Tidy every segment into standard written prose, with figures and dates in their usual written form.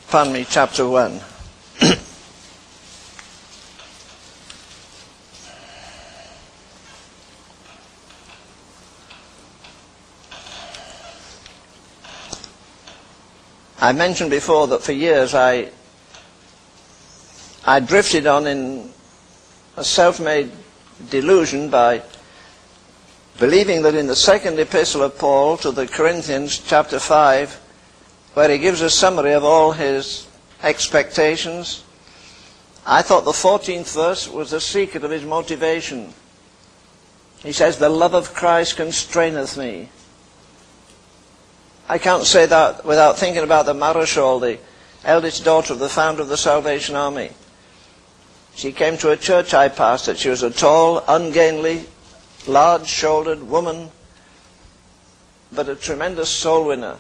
pardon me, chapter 1. I mentioned before that for years I drifted on in a self-made delusion by believing that in the second epistle of Paul to the Corinthians, chapter 5, where he gives a summary of all his expectations, I thought the 14th verse was the secret of his motivation. He says, "The love of Christ constraineth me." I can't say that without thinking about the Maréchal, the eldest daughter of the founder of the Salvation Army. She came to a church I pastored. She was a tall, ungainly, large-shouldered woman, but a tremendous soul winner.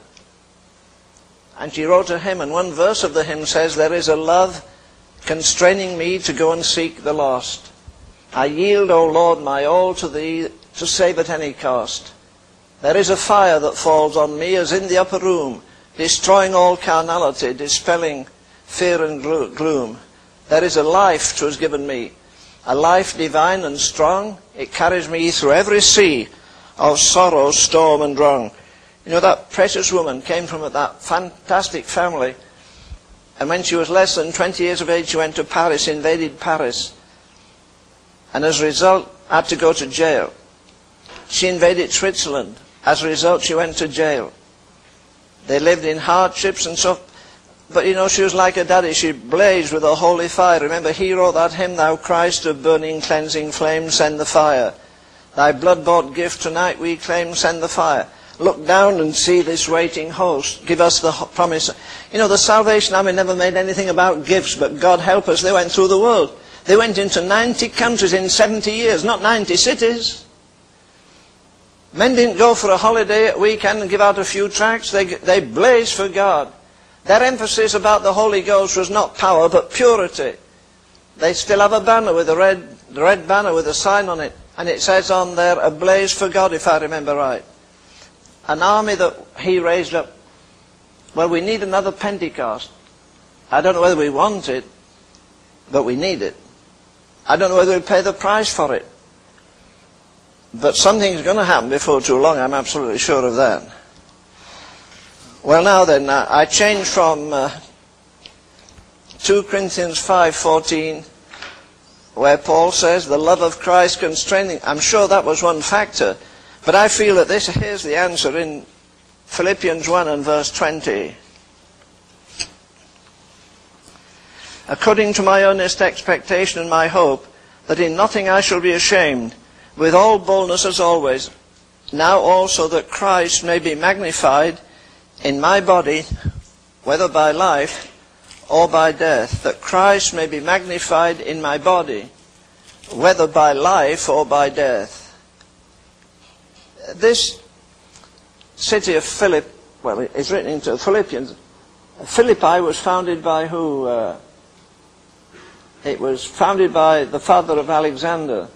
And she wrote a hymn, and one verse of the hymn says, "There is a love constraining me to go and seek the lost. I yield, O Lord, my all to Thee, to save at any cost. There is a fire that falls on me as in the upper room, destroying all carnality, dispelling fear and gloom. There is a life 'twas given me, a life divine and strong. It carries me through every sea of sorrow, storm and wrong." You know, that precious woman came from that fantastic family, and when she was less than 20 years of age, she went to Paris, invaded Paris, and as a result had to go to jail. She invaded Switzerland. As a result, she went to jail. They lived in hardships and so. But you know, she was like a daddy. She blazed with a holy fire. Remember, he wrote that hymn, "Thou Christ of burning, cleansing flame, send the fire. Thy blood-bought gift tonight we claim, send the fire. Look down and see this waiting host. Give us the promise." You know, the Salvation Army never made anything about gifts, but God help us, they went through the world. They went into 90 countries in 70 years, not 90 cities. Men didn't go for a holiday at weekend and give out a few tracts. They blazed for God. Their emphasis about the Holy Ghost was not power, but purity. They still have a banner with the red banner with a sign on it, and it says on there, "Ablaze for God," if I remember right. An army that he raised up. Well, we need another Pentecost. I don't know whether we want it, but we need it. I don't know whether we'll pay the price for it. But something's going to happen before too long, I'm absolutely sure of that. Well, now then, I changed from 2 Corinthians 5:14, where Paul says, "The love of Christ constraining." I'm sure that was one factor, but I feel that here's the answer in Philippians 1 and verse 20. "According to my earnest expectation and my hope, that in nothing I shall be ashamed, with all boldness as always, now also that Christ may be magnified in my body, whether by life or by death." That Christ may be magnified in my body, whether by life or by death. This city of it's written into Philippians. Philippi was founded by who? It was founded by the father of Alexander.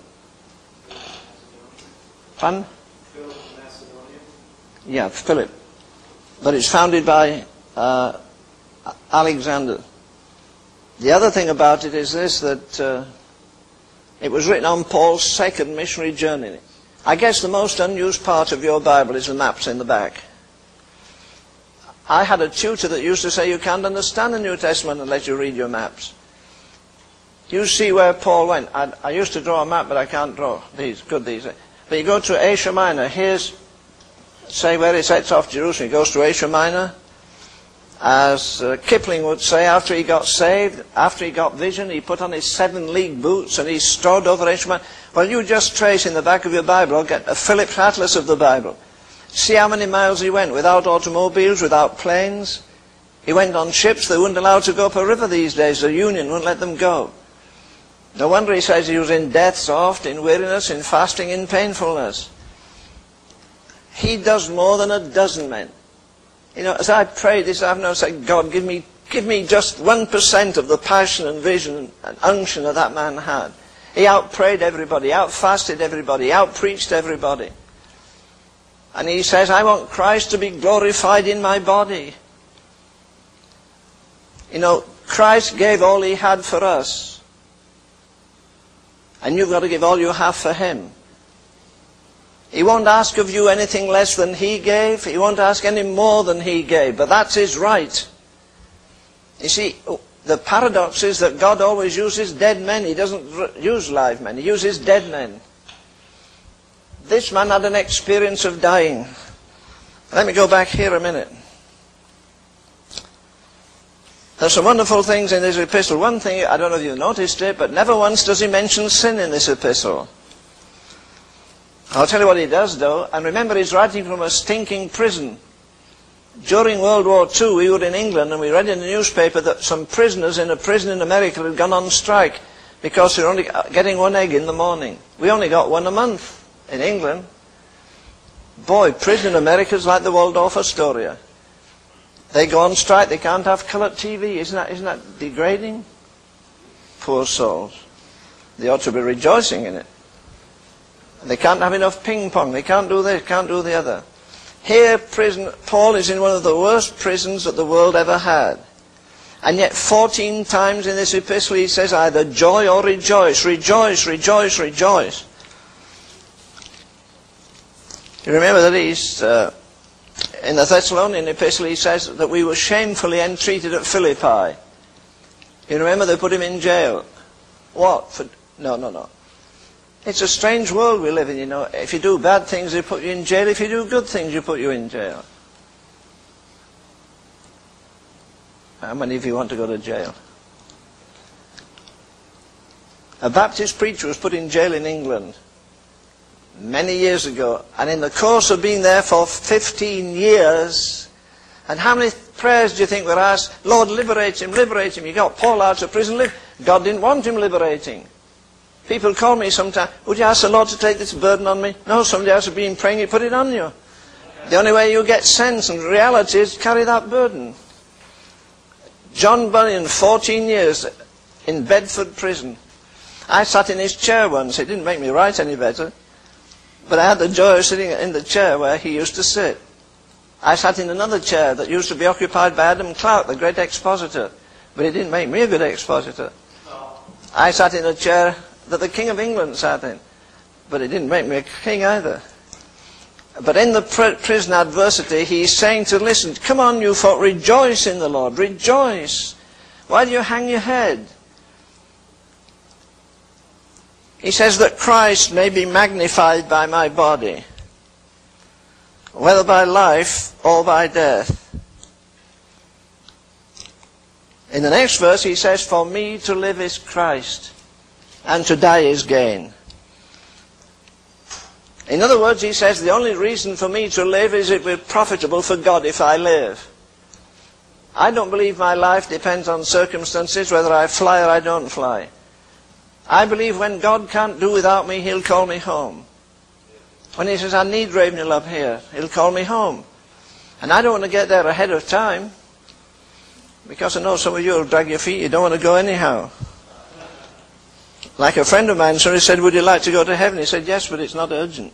Pardon? Philip Macedonia. Yeah, Philip. But it's founded by Alexander. The other thing about it is this, that it was written on Paul's second missionary journey. I guess the most unused part of your Bible is the maps in the back. I had a tutor that used to say you can't understand the New Testament unless you read your maps. You see where Paul went. I used to draw a map, but I can't draw these. Good, these. But you go to Asia Minor. Here's, say, where he sets off Jerusalem. He goes to Asia Minor. As Kipling would say, after he got saved, after he got vision, he put on his 7-league boots and he strode over Asia Minor. Well, you just trace in the back of your Bible, or get a Phillips Atlas of the Bible. See how many miles he went without automobiles, without planes. He went on ships. They weren't allowed to go up a river these days. The Union wouldn't let them go. No wonder he says he was in death's oft, in weariness, in fasting, in painfulness. He does more than a dozen men. You know, as I prayed this afternoon, I said, God, give me just 1% of the passion and vision and unction that that man had. He out-prayed everybody, out-fasted everybody, out-preached everybody. And he says, I want Christ to be glorified in my body. You know, Christ gave all he had for us. And you've got to give all you have for him. He won't ask of you anything less than he gave. He won't ask any more than he gave. But that's his right. You see, the paradox is that God always uses dead men. He doesn't use live men. He uses dead men. This man had an experience of dying. Let me go back here a minute. There's some wonderful things in this epistle. One thing, I don't know if you've noticed it, but never once does he mention sin in this epistle. I'll tell you what he does, though. And remember, he's writing from a stinking prison. During World War II, we were in England, and we read in the newspaper that some prisoners in a prison in America had gone on strike because they're only getting one egg in the morning. We only got one a month in England. Boy, prison in America is like the Waldorf Astoria. They go on strike, they can't have coloured TV. Isn't that degrading? Poor souls. They ought to be rejoicing in it. They can't have enough ping pong. They can't do this, can't do the other. Here, Paul is in one of the worst prisons that the world ever had. And yet 14 times in this epistle he says either joy or rejoice. Rejoice, rejoice, rejoice. You remember that he's, in the Thessalonian epistle he says that we were shamefully entreated at Philippi. You remember they put him in jail. What? No. It's a strange world we live in, you know. If you do bad things, they put you in jail. If you do good things, they put you in jail. How many of you want to go to jail? A Baptist preacher was put in jail in England many years ago, and in the course of being there for 15 years, and how many prayers do you think were asked? Lord, liberate him, liberate him. You got Paul out of prison. God didn't want him liberating. People call me sometimes, would you ask the Lord to take this burden on me? No, somebody else has been praying, he put it on you. The only way you get sense and reality is to carry that burden. John Bunyan, 14 years in Bedford prison. I sat in his chair once. It didn't make me write any better. But I had the joy of sitting in the chair where he used to sit. I sat in another chair that used to be occupied by Adam Clark, the great expositor. But it didn't make me a good expositor. I sat in a chair that the King of England sat in. But it didn't make me a king either. But in the prison adversity, he's saying to listen, come on you folk, rejoice in the Lord, rejoice. Why do you hang your head? He says that Christ may be magnified by my body, whether by life or by death. In the next verse he says, for me to live is Christ, and to die is gain. In other words, he says, the only reason for me to live is it will be profitable for God if I live. I don't believe my life depends on circumstances, whether I fly or I don't fly. I believe when God can't do without me, he'll call me home. When he says, I need Ravenhill up here, he'll call me home. And I don't want to get there ahead of time, because I know some of you will drag your feet, you don't want to go anyhow. Like a friend of mine, so he said, would you like to go to heaven? He said, yes, but it's not urgent.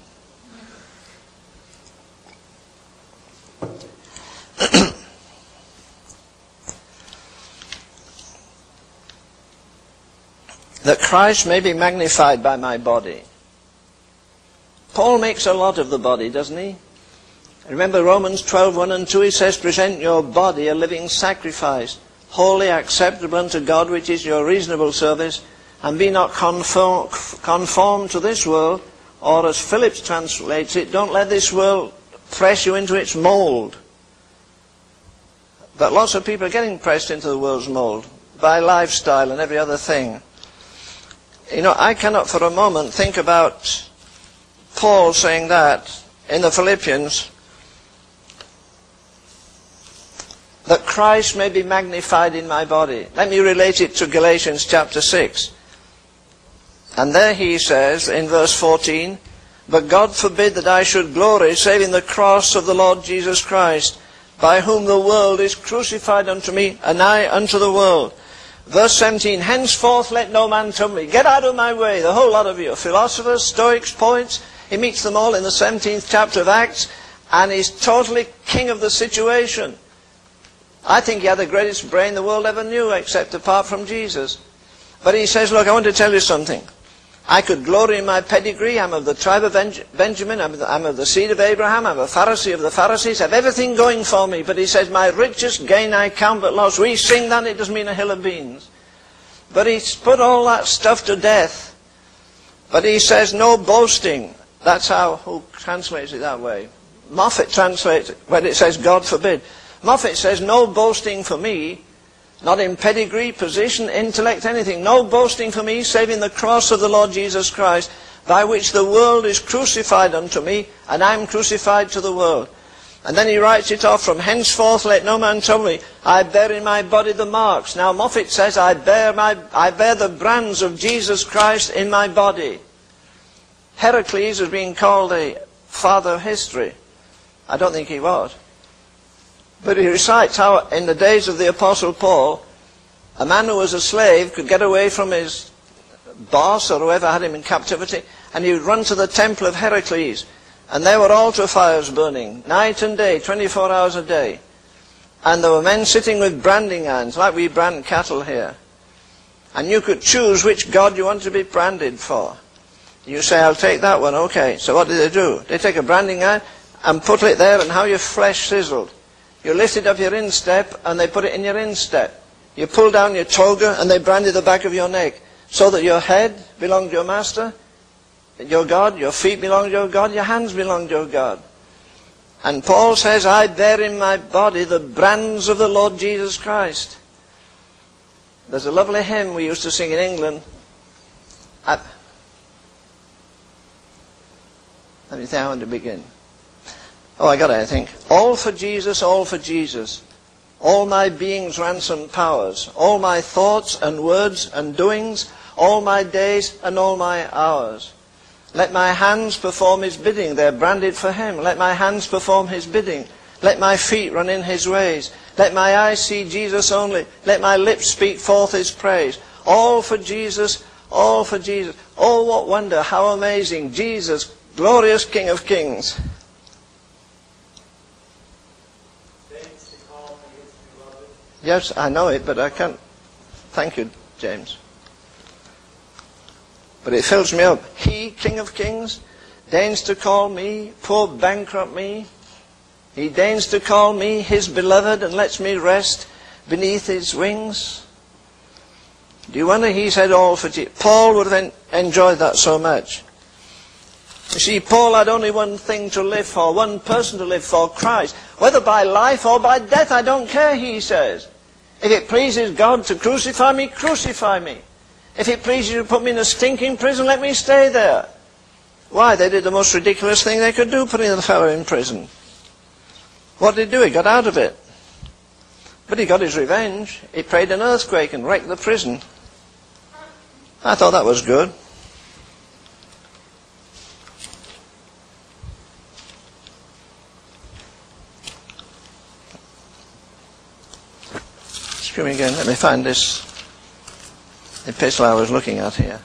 That Christ may be magnified by my body. Paul makes a lot of the body, doesn't he? Remember Romans 12:1 and 2, he says, present your body a living sacrifice, wholly acceptable unto God, which is your reasonable service, and be not conformed to this world, or as Phillips translates it, don't let this world press you into its mold. But lots of people are getting pressed into the world's mold by lifestyle and every other thing. You know, I cannot for a moment think about Paul saying that in the Philippians, that Christ may be magnified in my body. Let me relate it to Galatians chapter 6. And there he says in verse 14, but God forbid that I should glory, save in the cross of the Lord Jesus Christ, by whom the world is crucified unto me, and I unto the world. Verse 17, henceforth let no man trouble me. Get out of my way, the whole lot of you. Philosophers, Stoics, poets. He meets them all in the 17th chapter of Acts, and he's totally king of the situation. I think he had the greatest brain the world ever knew, except apart from Jesus. But he says, look, I want to tell you something. I could glory in my pedigree. I'm of the tribe of Benjamin. I'm of the seed of Abraham. I'm a Pharisee of the Pharisees. I have everything going for me. But he says, my richest gain I count but loss. We sing that, it doesn't mean a hill of beans. But he's put all that stuff to death. But he says, no boasting. That's how, who translates it that way? Moffat translates it, when it says, God forbid. Moffat says, no boasting for me, not in pedigree, position, intellect, anything. No boasting for me, save in the cross of the Lord Jesus Christ, by which the world is crucified unto me, and I am crucified to the world. And then he writes it off, from henceforth let no man trouble me. I bear in my body the marks. Now Moffat says, I bear the brands of Jesus Christ in my body. Heracles is being called a father of history. I don't think he was. But he recites how in the days of the Apostle Paul, a man who was a slave could get away from his boss or whoever had him in captivity, and he would run to the temple of Heracles, and there were altar fires burning, night and day, 24 hours a day. And there were men sitting with branding irons, like we brand cattle here. And you could choose which god you want to be branded for. You say, I'll take that one, okay. So what did they do? They take a branding iron and put it there, and how your flesh sizzled. You lifted up your instep, and they put it in your instep. You pulled down your toga, and they branded the back of your neck, so that your head belonged to your master, your God, your feet belong to your God, your hands belong to your God. And Paul says, I bear in my body the brands of the Lord Jesus Christ. There's a lovely hymn we used to sing in England. Let me think how to begin. Oh, I got it, I think. All for Jesus, all for Jesus. All my being's ransomed powers. All my thoughts and words and doings. All my days and all my hours. Let my hands perform his bidding. They're branded for him. Let my hands perform his bidding. Let my feet run in his ways. Let my eyes see Jesus only. Let my lips speak forth his praise. All for Jesus, all for Jesus. Oh, what wonder, how amazing. Jesus, glorious King of Kings. Yes, I know it, but I can't. Thank you, James. But it fills me up. He, King of Kings, deigns to call me, poor bankrupt me. He deigns to call me his beloved and lets me rest beneath his wings. Do you wonder he said all for Jesus? Paul would have enjoyed that so much. You see, Paul had only one thing to live for, one person to live for, Christ. Whether by life or by death, I don't care, he says. If it pleases God to crucify me, crucify me. If it pleases you to put me in a stinking prison, let me stay there. Why? They did the most ridiculous thing they could do, putting the fellow in prison. What did he do? He got out of it. But he got his revenge. He prayed an earthquake and wrecked the prison. I thought that was good. Excuse me again, let me find this epistle I was looking at here.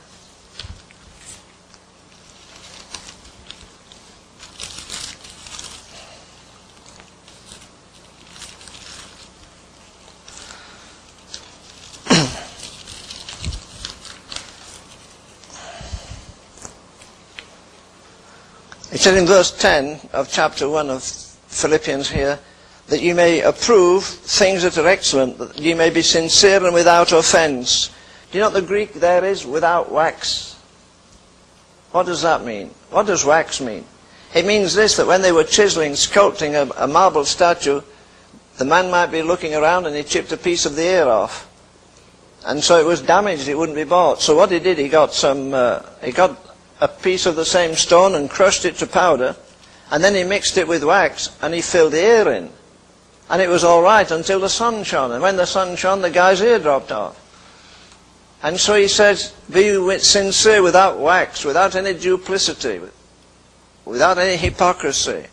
It says in verse 10 of chapter 1 of Philippians here, that you may approve things that are excellent, that you may be sincere and without offense. Do you know what the Greek there is? Without wax. What does that mean? What does wax mean? It means this, that when they were chiseling, sculpting a marble statue, the man might be looking around and he chipped a piece of the ear off. And so it was damaged, it wouldn't be bought. So what he did, he got a piece of the same stone and crushed it to powder, and then he mixed it with wax and he filled the ear in. And it was all right until the sun shone. And when the sun shone, the guy's ear dropped off. And so he says, be sincere without wax, without any duplicity, without any hypocrisy.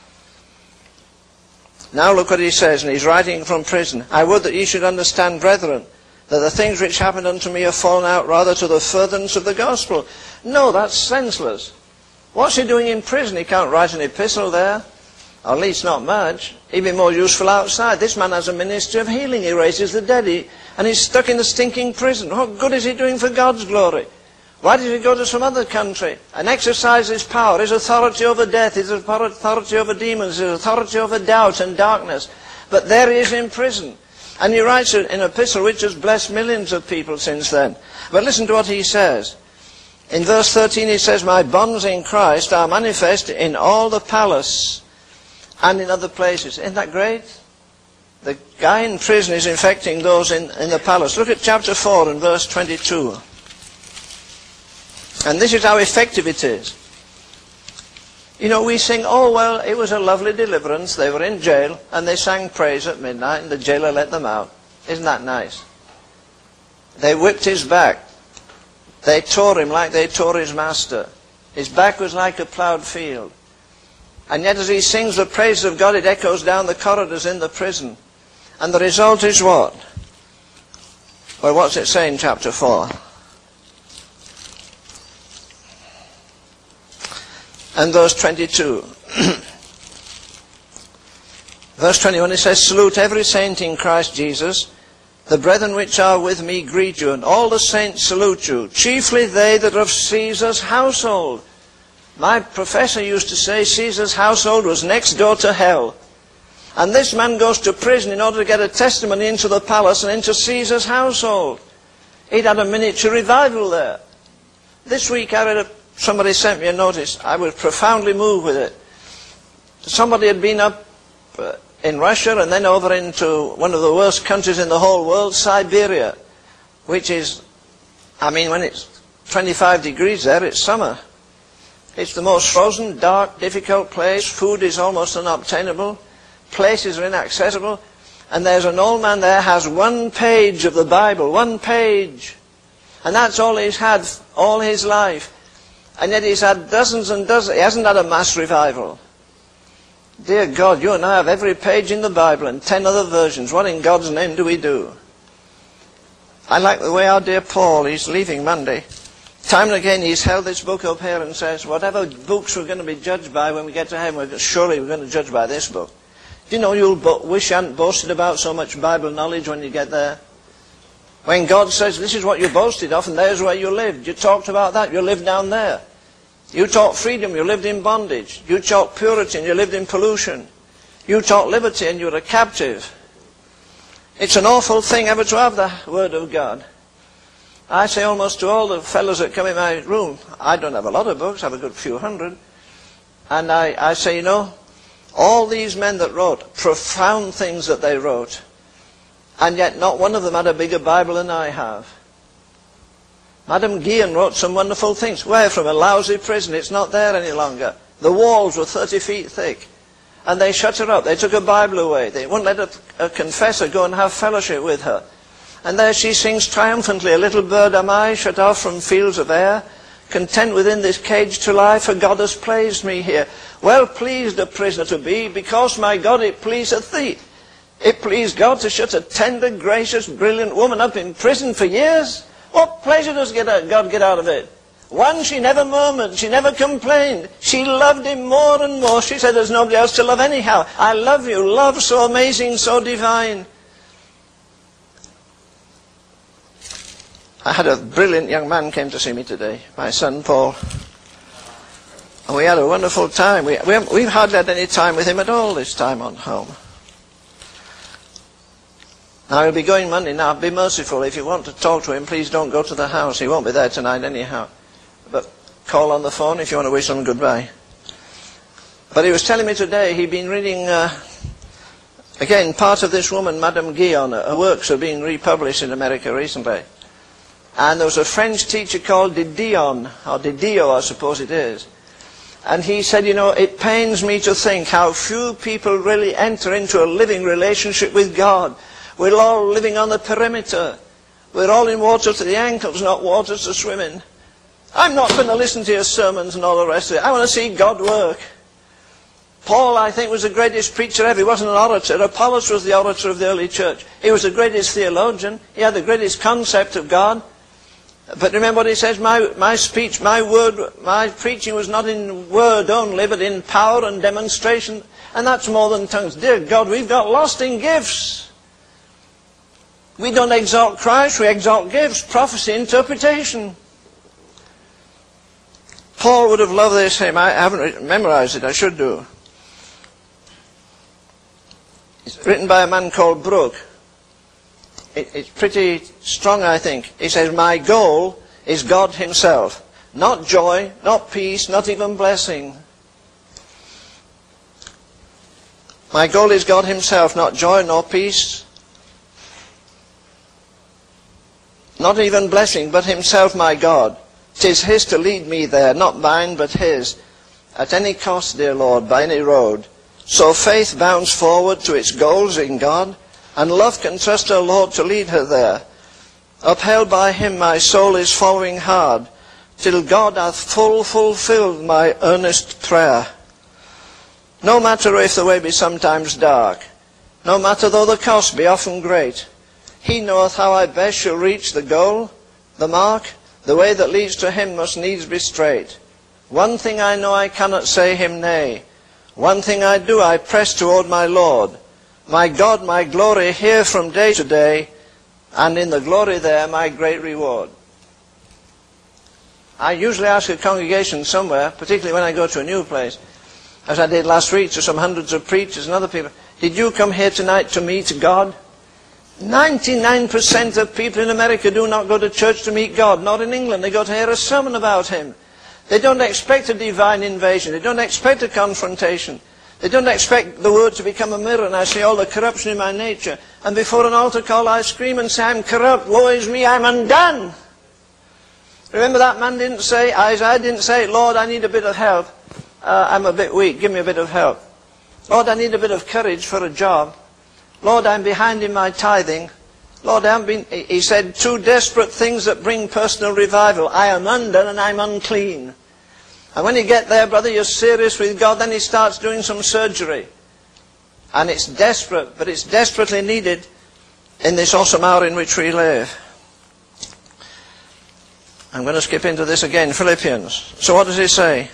Now look what he says, and he's writing from prison. I would that ye should understand, brethren, that the things which happened unto me have fallen out rather to the furtherance of the gospel. No, that's senseless. What's he doing in prison? He can't write an epistle there. Or at least not much. He'd be more useful outside. This man has a ministry of healing. He raises the dead. And he's stuck in a stinking prison. What good is he doing for God's glory? Why does he go to some other country and exercise his power, his authority over death, his authority over demons, his authority over doubt and darkness? But there he is in prison. And he writes an epistle which has blessed millions of people since then. But listen to what he says. In verse 13 he says, my bonds in Christ are manifest in all the palace and in other places. Isn't that great? The guy in prison is infecting those in the palace. Look at chapter 4 and verse 22. And this is how effective it is. You know, we sing, oh, well, it was a lovely deliverance. They were in jail, and they sang praise at midnight, and the jailer let them out. Isn't that nice? They whipped his back. They tore him like they tore his master. His back was like a ploughed field. And yet as he sings the praises of God, it echoes down the corridors in the prison. And the result is what? Well, what's it say in chapter 4? And verse 22. Verse 21, it says, salute every saint in Christ Jesus. The brethren which are with me greet you, and all the saints salute you, chiefly they that are of Caesar's household. My professor used to say Caesar's household was next door to hell. And this man goes to prison in order to get a testimony into the palace and into Caesar's household. He'd had a miniature revival there. This week I read somebody sent me a notice. I was profoundly moved with it. Somebody had been up in Russia and then over into one of the worst countries in the whole world, Siberia, which is, I mean, when it's 25 degrees there, it's summer. It's the most frozen, dark, difficult place. Food is almost unobtainable. Places are inaccessible. And there's an old man there has 1 page of the Bible, 1 page. And that's all he's had all his life. And yet he's had dozens and dozens. He hasn't had a mass revival. Dear God, you and I have every page in the Bible and 10 other versions. What in God's name do we do? I like the way our dear Paul, he's leaving Monday. Time and again he's held this book up here and says, whatever books we're going to be judged by when we get to heaven, surely we're going to judge by this book. Do you know you'll wish you hadn't boasted about so much Bible knowledge when you get there? When God says, this is what you boasted of, and there's where you lived. You talked about that, you lived down there. You taught freedom, you lived in bondage. You taught purity, and you lived in pollution. You taught liberty, and you were a captive. It's an awful thing ever to have the Word of God. I say almost to all the fellows that come in my room, I don't have a lot of books, I have a good few hundred. And I say, you know, all these men that wrote, profound things that they wrote, and yet not one of them had a bigger Bible than I have. Madame Guyon wrote some wonderful things. Where? From a lousy prison. It's not there any longer. The walls were 30 feet thick. And they shut her up. They took her Bible away. They wouldn't let a confessor go and have fellowship with her. And there she sings triumphantly, a little bird am I, shut off from fields of air, content within this cage to lie, for God has placed me here. Well pleased a prisoner to be, because my God it pleaseth thee. It pleased God to shut a tender, gracious, brilliant woman up in prison for years. What pleasure does God get out of it? One, she never murmured, she never complained. She loved him more and more. She said, there's nobody else to love anyhow. I love you, love so amazing, so divine. I had a brilliant young man came to see me today, my son Paul. And we had a wonderful time. We've hardly had any time with him at all this time on home. Now he'll be going Monday. Now be merciful. If you want to talk to him, please don't go to the house. He won't be there tonight anyhow. But call on the phone if you want to wish him goodbye. But he was telling me today he'd been reading, again, part of this woman, Madame Guyon. Her works are being republished in America recently. And there was a French teacher called Didion, or Didio I suppose it is. And he said, you know, it pains me to think how few people really enter into a living relationship with God. We're all living on the perimeter. We're all in water to the ankles, not water to swim in. I'm not going to listen to your sermons and all the rest of it. I want to see God work. Paul, I think, was the greatest preacher ever. He wasn't an orator. Apollos was the orator of the early church. He was the greatest theologian. He had the greatest concept of God. But remember what he says, my speech, my word, my preaching was not in word only, but in power and demonstration. And that's more than tongues. Dear God, we've got lost in gifts. We don't exalt Christ, we exalt gifts, prophecy, interpretation. Paul would have loved this hymn. I haven't memorized it, I should do. It's written by a man called Brooke. It's pretty strong, I think. He says, my goal is God himself. Not joy, not peace, not even blessing. My goal is God himself, not joy, nor peace, not even blessing, but himself my God. 'Tis his to lead me there, not mine, but his. At any cost, dear Lord, by any road. So faith bounds forward to its goals in God, and love can trust her Lord to lead her there. Upheld by him my soul is following hard, till God hath fulfilled my earnest prayer. No matter if the way be sometimes dark, no matter though the cost be often great, he knoweth how I best shall reach the goal, the mark. The way that leads to him must needs be straight. One thing I know, I cannot say him nay. One thing I do, I press toward my Lord. My God, my glory, here from day to day, and in the glory there my great reward. I usually ask a congregation somewhere, particularly when I go to a new place, as I did last week to some hundreds of preachers and other people, did you come here tonight to meet God? 99% of people in America do not go to church to meet God. Not in England. They go to hear a sermon about him. They don't expect a divine invasion. They don't expect a confrontation. They don't expect the word to become a mirror and I see all the corruption in my nature. And before an altar call I scream and say, I'm corrupt, woe is me, I'm undone. Remember that man didn't say, Isaiah didn't say, Lord, I need a bit of help. I'm a bit weak, give me a bit of help. Lord, I need a bit of courage for a job. Lord, I'm behind in my tithing. Lord, I haven't been... He said two desperate things that bring personal revival. I am undone and I'm unclean. And when you get there, brother, you're serious with God, then he starts doing some surgery. And it's desperate, but it's desperately needed in this awesome hour in which we live. I'm going to skip into this again, Philippians. So what does he say?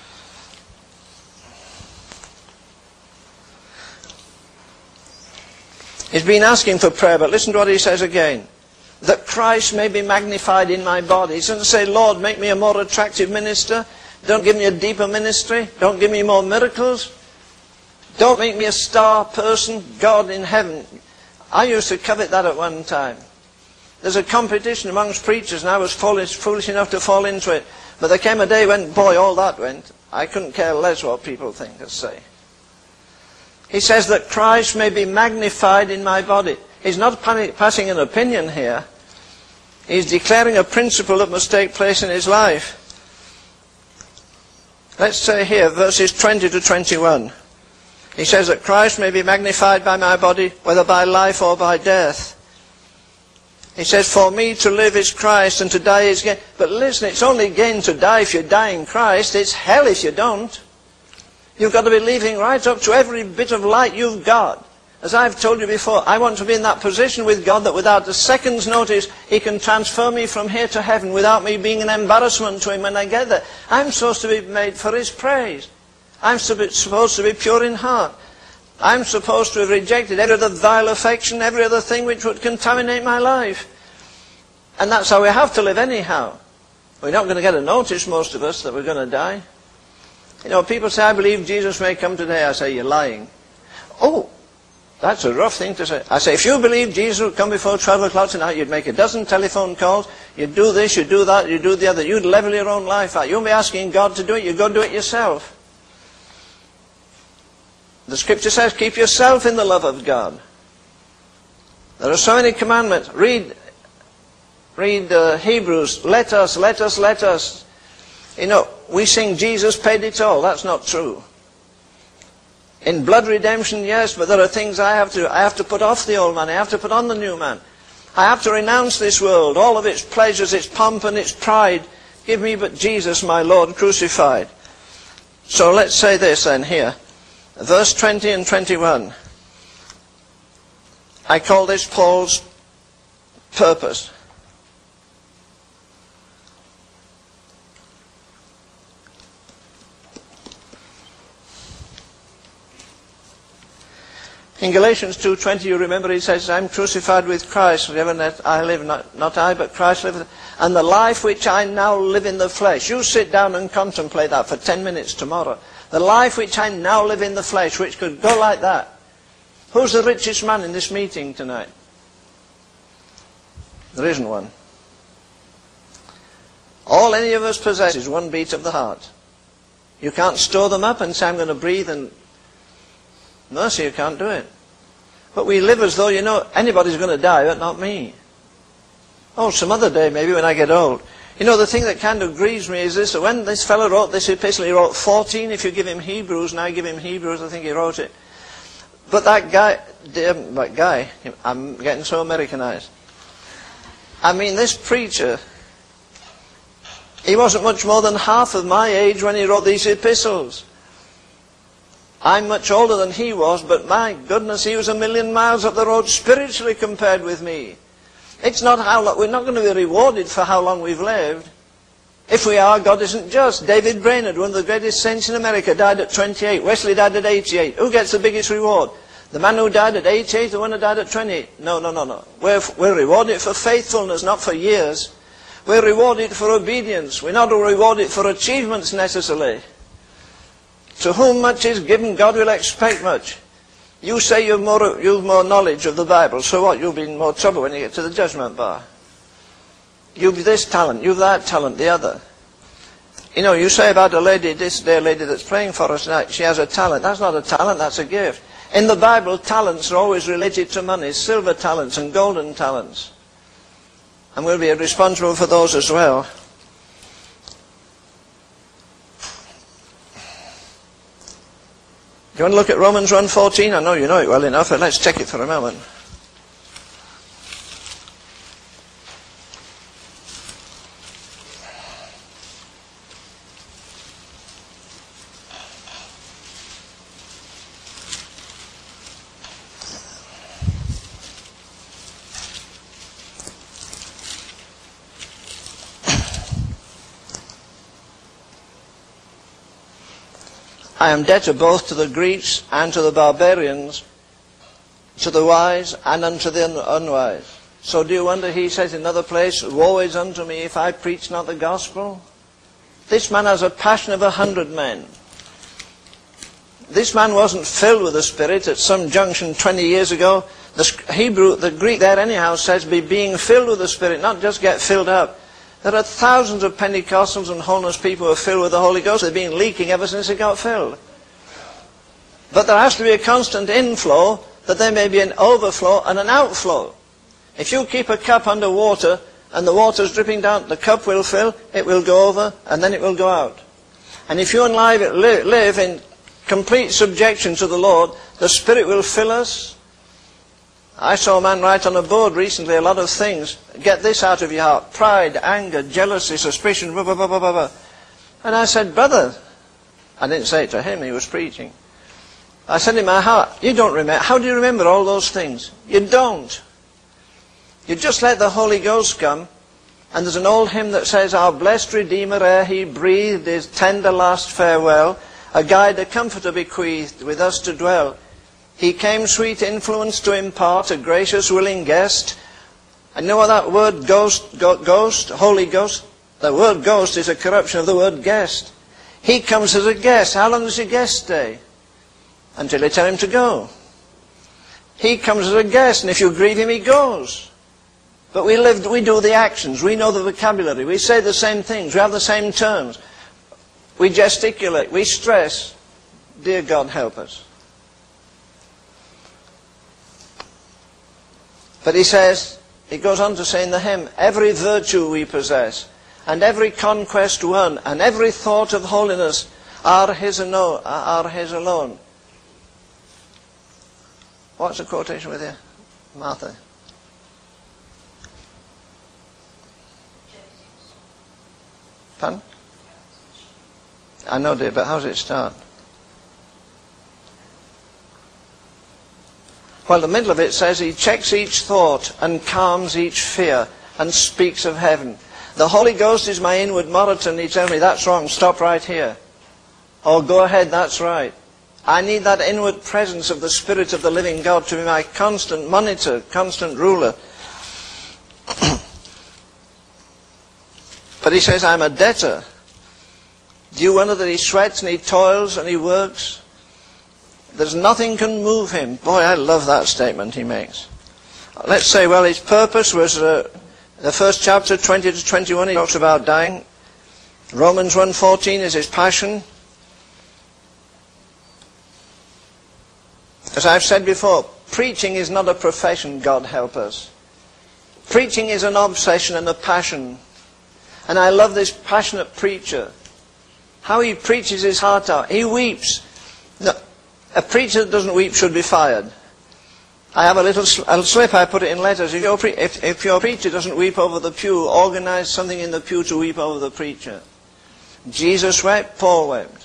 He's been asking for prayer, but listen to what he says again. That Christ may be magnified in my body. He doesn't say, Lord, make me a more attractive minister. Don't give me a deeper ministry. Don't give me more miracles. Don't make me a star person. God in heaven. I used to covet that at one time. There's a competition amongst preachers, and I was foolish enough to fall into it. But there came a day when, boy, all that went. I couldn't care less what people think or say. He says that Christ may be magnified in my body. He's not passing an opinion here. He's declaring a principle that must take place in his life. Let's say here, verses 20 to 21. He says that Christ may be magnified by my body, whether by life or by death. He says, for me to live is Christ and to die is gain. But listen, it's only gain to die if you die in Christ. It's hell if you don't. You've got to be living right up to every bit of light you've got. As I've told you before, I want to be in that position with God that without a second's notice, he can transfer me from here to heaven without me being an embarrassment to him when I get there. I'm supposed to be made for his praise. I'm supposed to be pure in heart. I'm supposed to have rejected every other vile affection, every other thing which would contaminate my life. And that's how we have to live anyhow. We're not going to get a notice, most of us, that we're going to die. You know, people say, I believe Jesus may come today. I say, you're lying. Oh, that's a rough thing to say. I say, if you believe Jesus will come before 12 o'clock tonight, you'd make a dozen telephone calls, you'd do this, you'd do that, you'd do the other. You'd level your own life out. You won't be asking God to do it, you'd go do it yourself. The scripture says, keep yourself in the love of God. There are so many commandments. Read Hebrews. Let us, let us, let us. You know, we sing Jesus paid it all. That's not true. In blood redemption, yes, but there are things I have to put off the old man. I have to put on the new man. I have to renounce this world, all of its pleasures, its pomp and its pride. Give me but Jesus, my Lord, crucified. So let's say this then here. Verse 20 and 21. I call this Paul's purpose. In Galatians 2:20, you remember he says, I'm crucified with Christ. I live, not I, but Christ liveth. And the life which I now live in the flesh. You sit down and contemplate that for 10 minutes tomorrow. The life which I now live in the flesh, which could go like that. Who's the richest man in this meeting tonight? There isn't one. All any of us possess is one beat of the heart. You can't store them up and say, I'm going to breathe and... Mercy, you can't do it. But we live as though, you know, anybody's going to die, but not me. Oh, some other day, maybe, when I get old. You know, the thing that kind of grieves me is this, that when this fellow wrote this epistle, he wrote 14, if you give him Hebrews, and I give him Hebrews, I think he wrote it. But that guy, I'm getting so Americanized. I mean, this preacher, he wasn't much more than half of my age when he wrote these epistles. I'm much older than he was, but my goodness, he was a million miles up the road spiritually compared with me. It's not how long, we're not going to be rewarded for how long we've lived. If we are, God isn't just. David Brainerd, one of the greatest saints in America, died at 28. Wesley died at 88. Who gets the biggest reward? The man who died at 88, the one who died at 28? No. We're rewarded for faithfulness, not for years. We're rewarded for obedience. We're not rewarded for achievements necessarily. To whom much is given, God will expect much. You say you've more knowledge of the Bible, so what? You'll be in more trouble when you get to the judgment bar. You've this talent, you've that talent, the other. You know, you say about a lady, this dear lady that's praying for us tonight, she has a talent. That's not a talent, that's a gift. In the Bible, talents are always related to money, silver talents and golden talents. And we'll be responsible for those as well. Do you want to look at Romans 1:14? I know you know it well enough, but let's check it for a moment. I am debtor both to the Greeks and to the barbarians, to the wise and unto the unwise. So do you wonder, he says in another place, woe is unto me if I preach not the gospel? This man has a passion of 100 men. This man wasn't filled with the Spirit at some junction 20 years ago. The Greek there anyhow says be being filled with the Spirit, not just get filled up. There are thousands of Pentecostals and holiness people who are filled with the Holy Ghost. They've been leaking ever since they got filled. But there has to be a constant inflow, that there may be an overflow and an outflow. If you keep a cup under water and the water's dripping down, the cup will fill, it will go over, and then it will go out. And if you and I live in complete subjection to the Lord, the Spirit will fill us. I saw a man write on a board recently a lot of things. Get this out of your heart. Pride, anger, jealousy, suspicion, blah, blah, blah, blah, blah. And I said, brother, I didn't say it to him, he was preaching. I said in my heart, you don't remember. How do you remember all those things? You don't. You just let the Holy Ghost come. And there's an old hymn that says, our blessed Redeemer, ere he breathed his tender last farewell, a guide, a comforter bequeathed with us to dwell. He came sweet influence to impart, a gracious willing guest. And you know what that word ghost, Holy Ghost? The word ghost is a corruption of the word guest. He comes as a guest. How long does your guest stay? Until they tell him to go. He comes as a guest, and if you grieve him, he goes. But we do the actions. We know the vocabulary. We say the same things. We have the same terms. We gesticulate. We stress. Dear God, help us. But he says, he goes on to say in the hymn, every virtue we possess, and every conquest won, and every thought of holiness are his alone. What's the quotation with you, Martha? Pardon? I know, dear, but how does it start? Well, the middle of it says he checks each thought and calms each fear and speaks of heaven. The Holy Ghost is my inward monitor, and he tells me that's wrong, stop right here. Or go ahead, that's right. I need that inward presence of the Spirit of the living God to be my constant monitor, constant ruler. But he says, I'm a debtor. Do you wonder that he sweats and he toils and he works? There's nothing can move him. Boy, I love that statement he makes. Let's say, well, his purpose was, the first chapter, 20 to 21, he talks about dying. Romans 1:14 is his passion. As I've said before, preaching is not a profession, God help us. Preaching is an obsession and a passion. And I love this passionate preacher. How he preaches his heart out. He weeps. No, a preacher that doesn't weep should be fired. I have a little slip, I put it in letters. If your preacher doesn't weep over the pew, organize something in the pew to weep over the preacher. Jesus wept, Paul wept.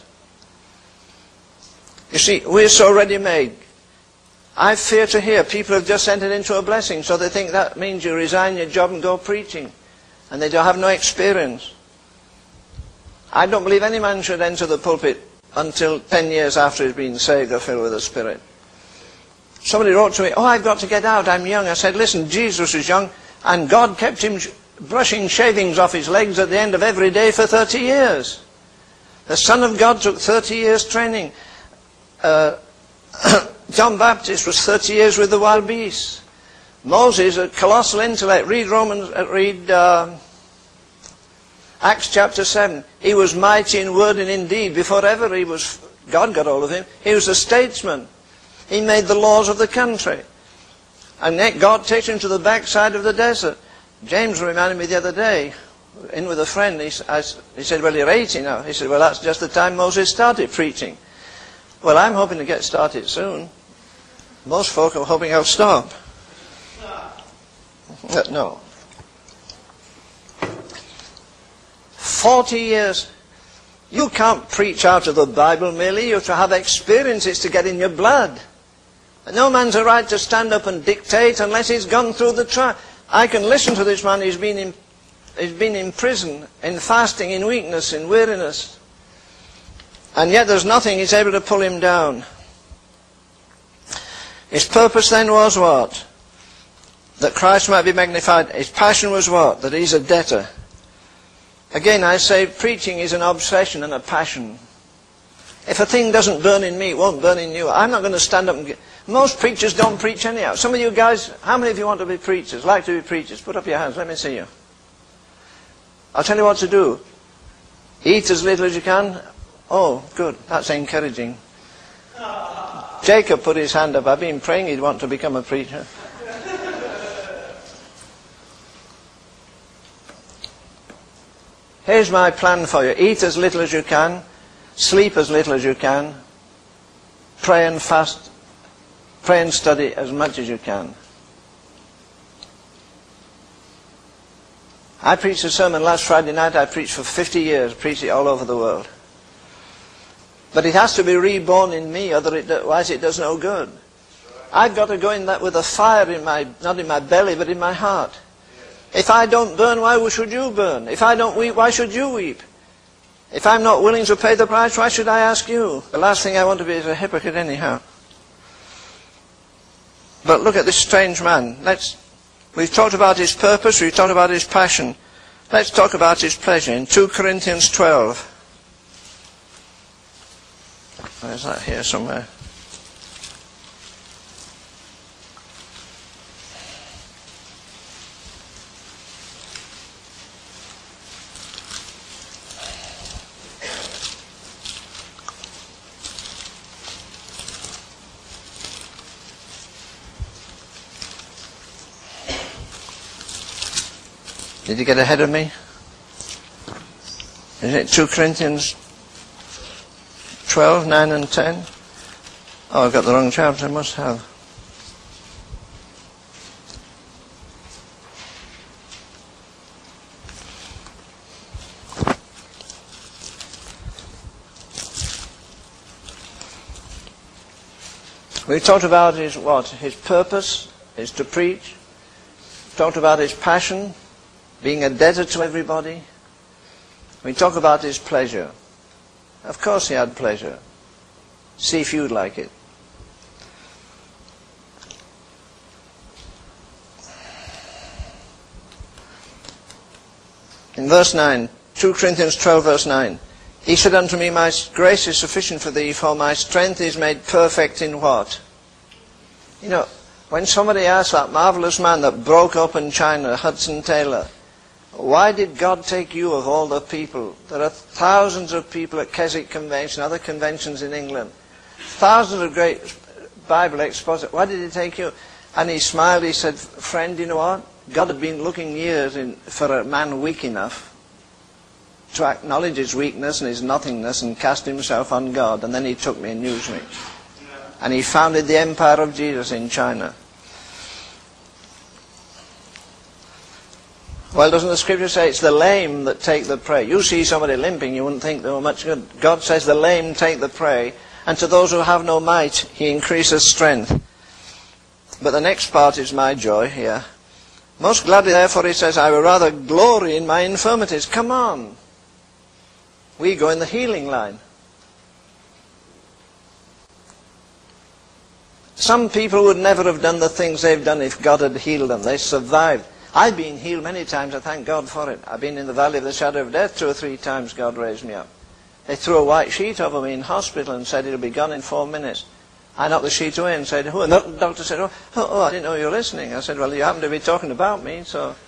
You see, we're so ready-made. I fear to hear people have just entered into a blessing, so they think that means you resign your job and go preaching. And they don't have no experience. I don't believe any man should enter the pulpit until 10 years after he's been saved or filled with the Spirit. Somebody wrote to me, oh, I've got to get out, I'm young. I said, listen, Jesus is young, and God kept him brushing shavings off his legs at the end of every day for 30 years. The Son of God took 30 years training. John Baptist was 30 years with the wild beasts. Moses, a colossal intellect. Read Acts chapter 7. He was mighty in word and in deed. Before ever God got hold of him. He was a statesman. He made the laws of the country. And yet God takes him to the backside of the desert. James reminded me the other day, in with a friend, he said, well, you're 80 now. He said, well, that's just the time Moses started preaching. Well, I'm hoping to get started soon. Most folk are hoping I'll stop. No. 40 years. You can't preach out of the Bible merely. You have to have experiences to get in your blood. And no man's a right to stand up and dictate unless he's gone through the trial. I can listen to this man. He's been in prison, in fasting, in weakness, in weariness. And yet there's nothing is able to pull him down. His purpose then was what? That Christ might be magnified. His passion was what? That he's a debtor. Again, I say preaching is an obsession and a passion. If a thing doesn't burn in me, it won't burn in you. I'm not going to stand up and most preachers don't preach anyhow. Some of you guys, how many of you want to be preachers, like to be preachers? Put up your hands, let me see you. I'll tell you what to do. Eat as little as you can. Oh, good. That's encouraging. Jacob put his hand up. I've been praying he'd want to become a preacher. Here's my plan for you. Eat as little as you can. Sleep as little as you can. Pray and fast. Pray and study as much as you can. I preached a sermon last Friday night. I preached for 50 years. Preached it all over the world. But it has to be reborn in me, otherwise it does no good. I've got to go in that with a fire in not in my belly, but in my heart. If I don't burn, why should you burn? If I don't weep, why should you weep? If I'm not willing to pay the price, why should I ask you? The last thing I want to be is a hypocrite anyhow. But look at this strange man. We've talked about his purpose, we've talked about his passion. Let's talk about his pleasure. In 2 Corinthians 12. Where's that here somewhere? Did you get ahead of me? Is it 2 Corinthians 12, 9 and 10? Oh, I've got the wrong chapter, I must have. We talked about his what? His purpose is to preach. We talked about his passion, being a debtor to everybody. We talk about his pleasure. Of course he had pleasure. See if you'd like it. In verse 9, 2 Corinthians 12 verse 9, he said unto me, my grace is sufficient for thee, for my strength is made perfect in what? You know, when somebody asked that marvelous man that broke open China, Hudson Taylor, why did God take you of all the people? There are thousands of people at Keswick Convention, other conventions in England, thousands of great Bible expositors. Why did he take you? And he smiled, he said, friend, you know what? God had been looking years for a man weak enough to acknowledge his weakness and his nothingness and cast himself on God. And then he took me and used me. And he founded the empire of Jesus in China. Well, doesn't the scripture say it's the lame that take the prey? You see somebody limping, you wouldn't think they were much good. God says the lame take the prey, and to those who have no might, he increases strength. But the next part is my joy here. Most gladly, therefore, he says, I will rather glory in my infirmities. Come on. We go in the healing line. Some people would never have done the things they've done if God had healed them. They survived. I've been healed many times. I thank God for it. I've been in the valley of the shadow of death 2 or 3 times. God raised me up. They threw a white sheet over me in hospital and said it'll be gone in 4 minutes. I knocked the sheet away and said, who? And the doctor said, oh, I didn't know you were listening. I said, well, you happen to be talking about me, so.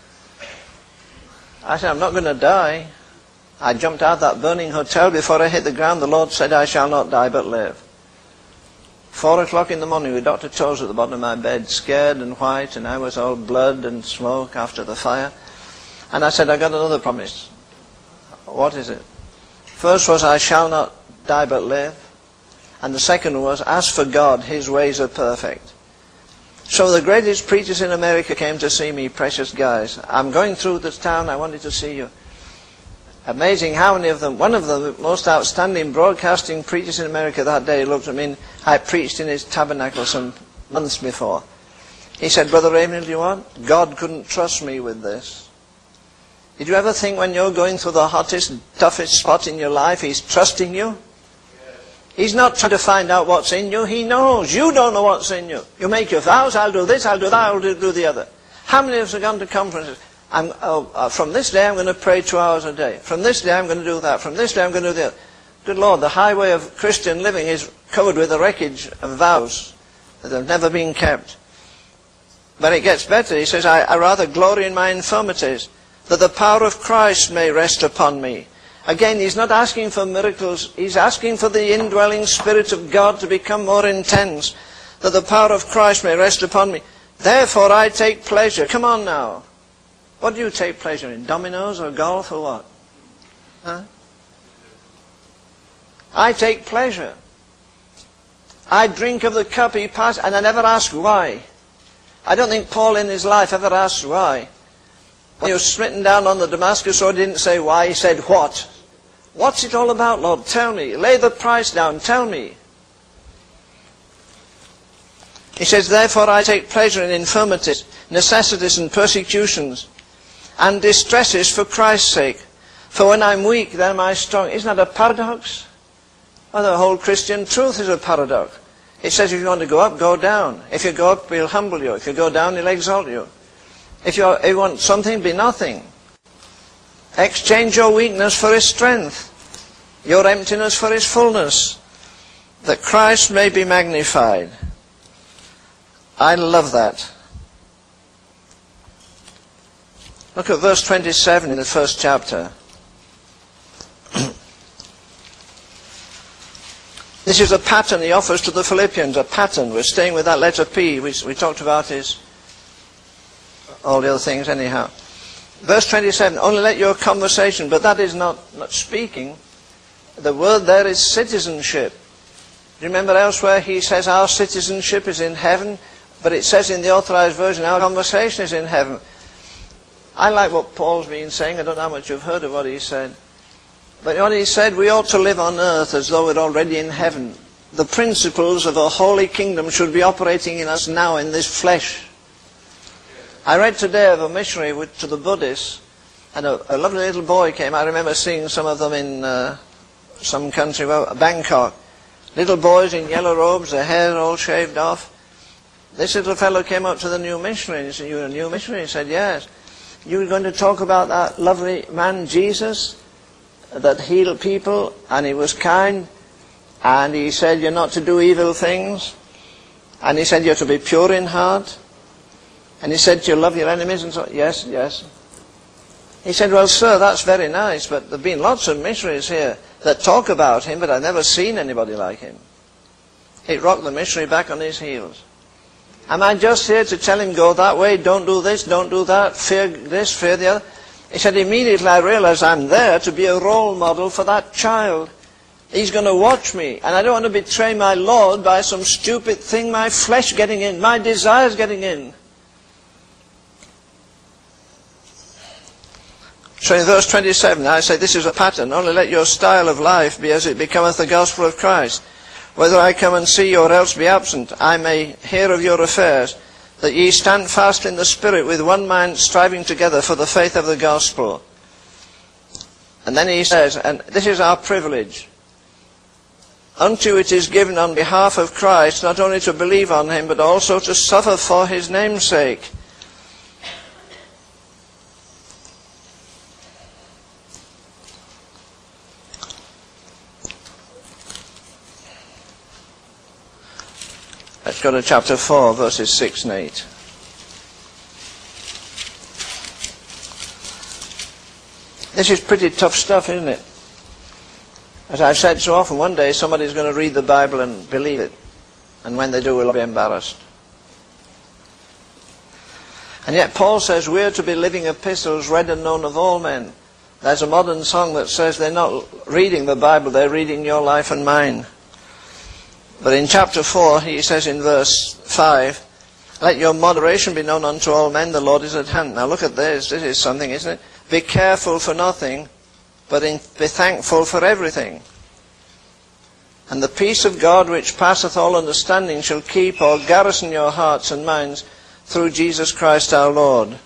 I said, I'm not going to die. I jumped out of that burning hotel. Before I hit the ground, the Lord said, I shall not die but live. 4 o'clock in the morning with Dr. Toes at the bottom of my bed, scared and white, and I was all blood and smoke after the fire. And I said, I got another promise. What is it? First was, I shall not die but live. And the second was, as for God, his ways are perfect. So the greatest preachers in America came to see me, precious guys. I'm going through this town, I wanted to see you. Amazing how many of them, one of the most outstanding broadcasting preachers in America that day looked at me, and I preached in his tabernacle some months before. He said, Brother Raymond, do you want? God couldn't trust me with this. Did you ever think when you're going through the hottest, toughest spot in your life, he's trusting you? He's not trying to find out what's in you. He knows. You don't know what's in you. You make your vows, I'll do this, I'll do that, I'll do the other. How many of us have gone to conferences? From this day I'm going to pray 2 hours a day. From this day I'm going to do that. From this day I'm going to do that. Good Lord, the highway of Christian living is covered with the wreckage of vows that have never been kept. But it gets better. He says, I rather glory in my infirmities, that the power of Christ may rest upon me. Again, he's not asking for miracles. He's asking for the indwelling Spirit of God to become more intense, that the power of Christ may rest upon me. Therefore I take pleasure. Come on now. What do you take pleasure in? Dominoes or golf or what? Huh? I take pleasure. I drink of the cup he passed, and I never ask why. I don't think Paul in his life ever asked why. When he was smitten down on the Damascus road, he didn't say why, he said what. What's it all about, Lord? Tell me. Lay the price down. Tell me. He says, therefore I take pleasure in infirmities, necessities and persecutions, and distresses for Christ's sake. For when I'm weak, then am I strong. Isn't that a paradox? Well, the whole Christian truth is a paradox. It says if you want to go up, go down. If you go up, he'll humble you. If you go down, he'll exalt you. If you want something, be nothing. Exchange your weakness for his strength, your emptiness for his fullness, that Christ may be magnified. I love that. Look at verse 27 in the first chapter. This is a pattern he offers to the Philippians, a pattern. We're staying with that letter P. We talked about all the other things anyhow. Verse 27, only let your conversation, but that is not speaking. The word there is citizenship. Do you remember elsewhere he says our citizenship is in heaven, but it says in the Authorized Version our conversation is in heaven. I like what Paul's been saying. I don't know how much you've heard of what he said. But what he said, we ought to live on earth as though we're already in heaven. The principles of a holy kingdom should be operating in us now in this flesh. I read today of a missionary to the Buddhists, and a lovely little boy came. I remember seeing some of them in some country, Bangkok. Little boys in yellow robes, their hair all shaved off. This little fellow came up to the new missionary and he said, "You're a new missionary?" He said, "Yes." "You were going to talk about that lovely man, Jesus, that healed people, and he was kind, and he said you're not to do evil things, and he said you're to be pure in heart, and he said you love your enemies," and so, "Yes, yes." He said, "Well, sir, that's very nice, but there have been lots of missionaries here that talk about him, but I've never seen anybody like him." It rocked the missionary back on his heels. "Am I just here to tell him, go that way, don't do this, don't do that, fear this, fear the other?" He said, "Immediately I realized I'm there to be a role model for that child. He's going to watch me, and I don't want to betray my Lord by some stupid thing, my flesh getting in, my desires getting in." So in verse 27, I say, "This is a pattern. Only let your style of life be as it becometh the gospel of Christ. Whether I come and see you or else be absent, I may hear of your affairs, that ye stand fast in the Spirit with one mind, striving together for the faith of the gospel." And then he says, and this is our privilege, "Unto it is given on behalf of Christ not only to believe on him, but also to suffer for his name's sake." Let's go to chapter 4, verses 6 and 8. This is pretty tough stuff, isn't it? As I've said so often, one day somebody's going to read the Bible and believe it. And when they do, we'll be embarrassed. And yet Paul says we're to be living epistles read and known of all men. There's a modern song that says they're not reading the Bible, they're reading your life and mine. But in chapter 4, he says in verse 5, "Let your moderation be known unto all men, the Lord is at hand." Now look at this. This is something, isn't it? "Be careful for nothing, but be thankful for everything. And the peace of God, which passeth all understanding, shall keep or garrison your hearts and minds through Jesus Christ our Lord."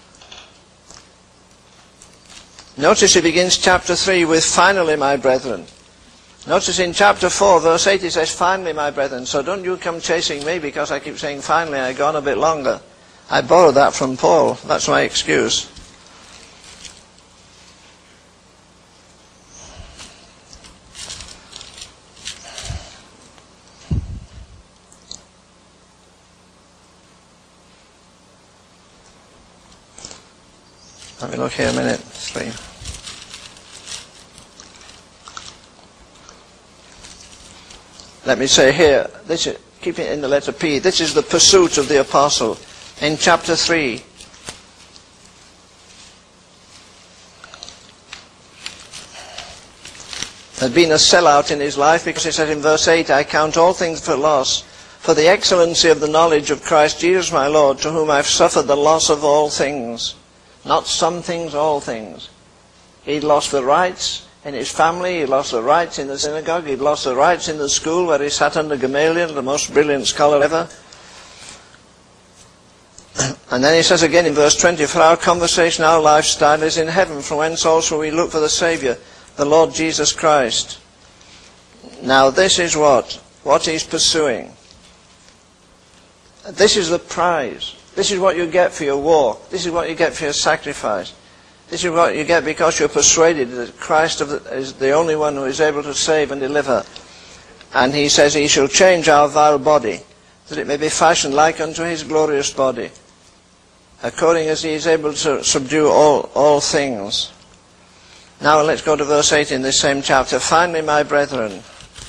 Notice he begins chapter 3 with, "Finally, my brethren." Notice in chapter 4, verse 8, he says, "Finally, my brethren." So don't you come chasing me because I keep saying finally. I go on a bit longer. I borrowed that from Paul. That's my excuse. Let me look here a minute. 3. Let me say here, keep it in the letter P, this is the pursuit of the apostle. In chapter 3, there'd been a sellout in his life, because he said in verse 8, "I count all things for loss, for the excellency of the knowledge of Christ Jesus my Lord, to whom I've suffered the loss of all things." Not some things, all things. He'd lost the rights in his family, he lost the rights in the synagogue, he'd lost the rights in the school where he sat under Gamaliel, the most brilliant scholar ever. And then he says again in verse 20, "For our conversation, our lifestyle is in heaven, from whence also we look for the Saviour, the Lord Jesus Christ." Now this is what he's pursuing. This is the prize. This is what you get for your walk. This is what you get for your sacrifice. This is what you get because you're persuaded that Christ is the only one who is able to save and deliver. And he says he shall change our vile body, that it may be fashioned like unto his glorious body, according as he is able to subdue all things. Now let's go to verse 8 in this same chapter. "Finally, my brethren,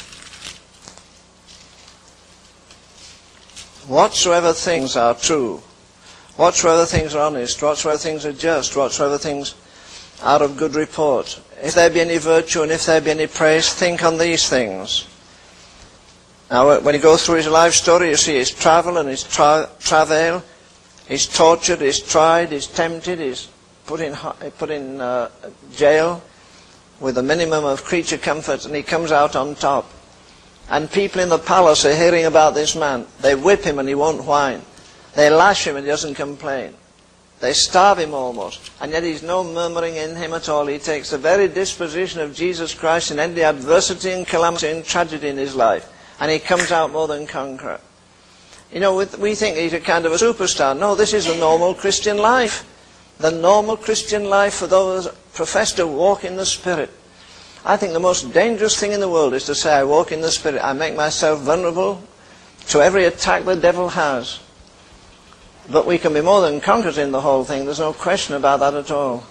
whatsoever things are true, whatsoever things are honest, whatsoever things are just, whatsoever things are of good report, if there be any virtue and if there be any praise, think on these things." Now when you go through his life story, you see his travel and his travail. He's tortured, he's tried, he's tempted, he's put in jail with a minimum of creature comfort, and he comes out on top. And people in the palace are hearing about this man. They whip him and he won't whine. They lash him and he doesn't complain. They starve him almost. And yet he's no murmuring in him at all. He takes the very disposition of Jesus Christ in any adversity and calamity and tragedy in his life. and he comes out more than conqueror. You know, we think he's a kind of a superstar. No, this is the normal Christian life. The normal Christian life for those professed to walk in the Spirit. I think the most dangerous thing in the world is to say, I walk in the Spirit. I make myself vulnerable to every attack the devil has. But we can be more than conquerors in the whole thing. There's no question about that at all.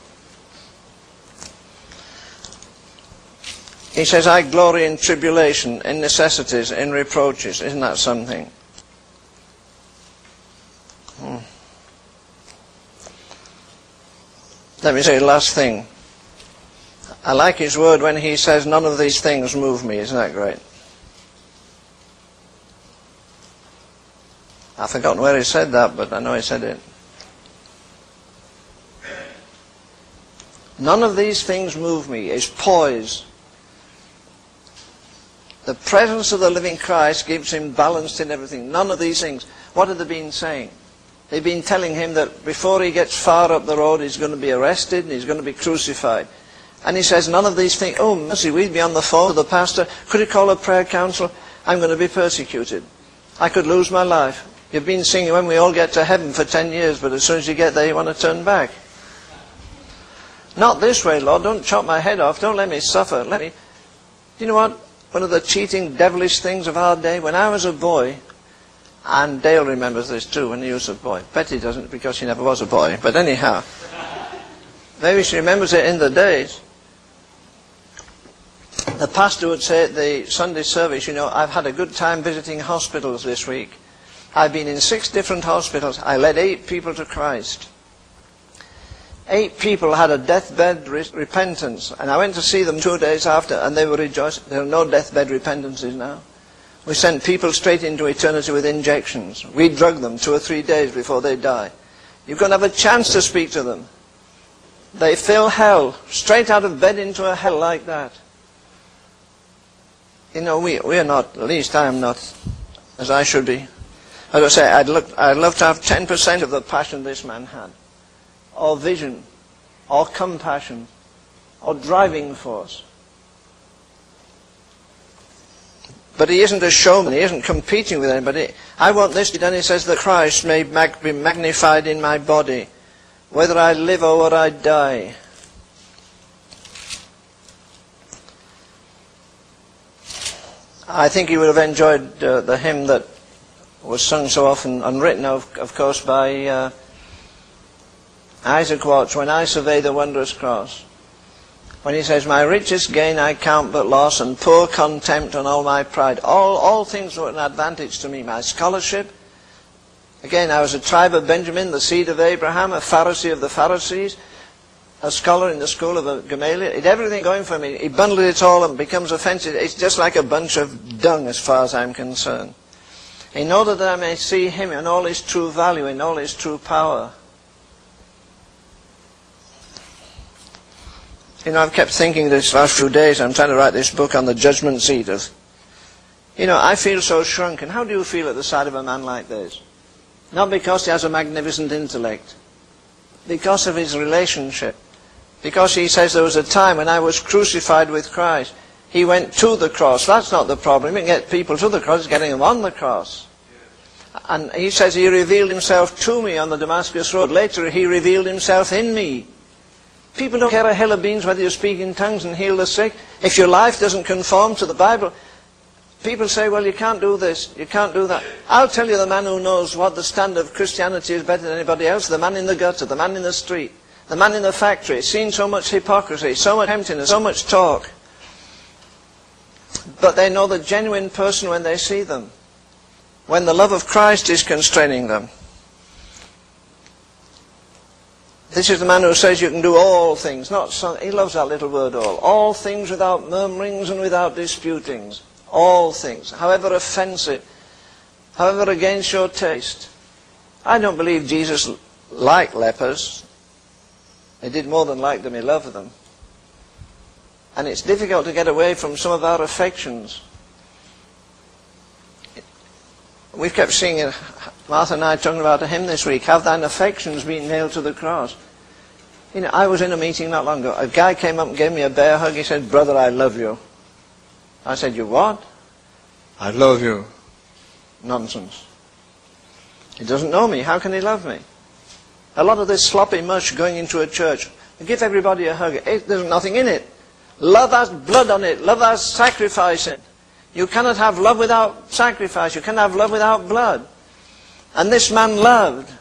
He says, I glory in tribulation, in necessities, in reproaches. Isn't that something? Let me say the last thing. I like his word when he says, none of these things move me. Isn't that great? I've forgotten where he said that, but I know he said it. None of these things move me. Is poise. The presence of the living Christ keeps him balanced in everything. None of these things. What have they been saying? They've been telling him that before he gets far up the road, he's going to be arrested and he's going to be crucified. And he says, none of these things. Oh, mercy, we'd be on the phone to the pastor. Could he call a prayer council? I'm going to be persecuted. I could lose my life. You've been singing when we all get to heaven for 10 years, but as soon as you get there, you want to turn back. Not this way, Lord. Don't chop my head off. Don't let me suffer. Do you know what? One of the cheating, devilish things of our day, when I was a boy, and Dale remembers this too when he was a boy. Betty doesn't because she never was a boy. But anyhow, maybe she remembers it in the days. The pastor would say at the Sunday service, you know, I've had a good time visiting hospitals this week. I've been in 6 different hospitals. I led 8 people to Christ. 8 people had a deathbed repentance. And I went to see them 2 days after, and they were rejoicing. There are no deathbed repentances now. We sent people straight into eternity with injections. We drug them 2 or 3 days before they die. You've got to have a chance to speak to them. They fill hell, straight out of bed into a hell like that. You know, we are not, at least I am not, as I should be. As I say, I'd love to have 10% of the passion this man had, or vision, or compassion, or driving force. But he isn't a showman. He isn't competing with anybody. I want this to be done. He says that Christ may be magnified in my body, whether I live or whether I die. I think he would have enjoyed the hymn that was sung so often, unwritten of course by Isaac Watts, When I Survey the Wondrous Cross. When he says, my richest gain I count but loss, and poor contempt on all my pride. All things were an advantage to me. My scholarship. Again, I was a tribe of Benjamin, the seed of Abraham, a Pharisee of the Pharisees, a scholar in the school of Gamaliel. He had everything going for me. He bundled it all and becomes offensive. It's just like a bunch of dung as far as I'm concerned. In order that I may see him in all his true value, in all his true power. You know, I've kept thinking this last few days, I'm trying to write this book on the judgment seat of, you know, I feel so shrunken. How do you feel at the sight of a man like this? Not because he has a magnificent intellect. Because of his relationship. Because he says there was a time when I was crucified with Christ. He went to the cross. That's not the problem. You can get people to the cross, it's getting them on the cross. And he says he revealed himself to me on the Damascus road. Later he revealed himself in me. People don't care a hill of beans whether you speak in tongues and heal the sick. If your life doesn't conform to the Bible, people say, well, you can't do this, you can't do that. I'll tell you the man who knows what the standard of Christianity is better than anybody else, the man in the gutter, the man in the street, the man in the factory, seen so much hypocrisy, so much emptiness, so much talk. But they know the genuine person when they see them, when the love of Christ is constraining them. This is the man who says you can do all things, not some, he loves that little word all things without murmurings and without disputings. All things, however offensive, however against your taste. I don't believe Jesus liked lepers. He did more than like them, he loved them. And it's difficult to get away from some of our affections. We've kept singing, Martha and I talking about a hymn this week, have thine affections been nailed to the cross. You know, I was in a meeting not long ago. A guy came up and gave me a bear hug. He said, brother, I love you. I said, you what? I love you. Nonsense. He doesn't know me. How can he love me? A lot of this sloppy mush going into a church. Give everybody a hug. There's nothing in it. Love has blood on it. Love has sacrifice in it. You cannot have love without sacrifice. You cannot have love without blood. And this man loved.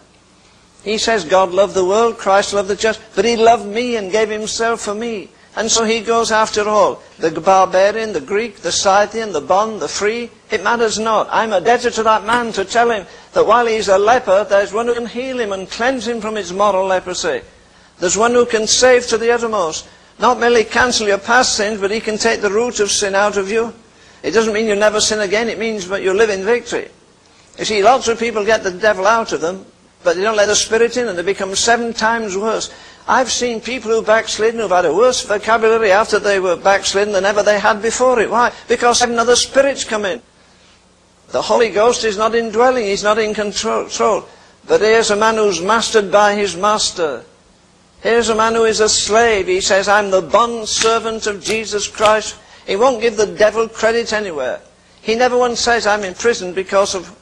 He says God loved the world, Christ loved the church, but he loved me and gave himself for me. And so he goes after all. The barbarian, the Greek, the Scythian, the bond, the free, it matters not. I'm a debtor to that man to tell him that while he's a leper, there's one who can heal him and cleanse him from his moral leprosy. There's one who can save to the uttermost. Not merely cancel your past sins, but he can take the root of sin out of you. It doesn't mean you never sin again. It means that you live in victory. You see, lots of people get the devil out of them, but they don't let the Spirit in, and they become 7 times worse. I've seen people who backslidden who've had a worse vocabulary after they were backslidden than ever they had before it. Why? Because 7 other spirits come in. The Holy Ghost is not indwelling, he's not in control. But here's a man who's mastered by his master. Here's a man who is a slave. He says, I'm the bond servant of Jesus Christ. He won't give the devil credit anywhere. He never once says, I'm in prison because of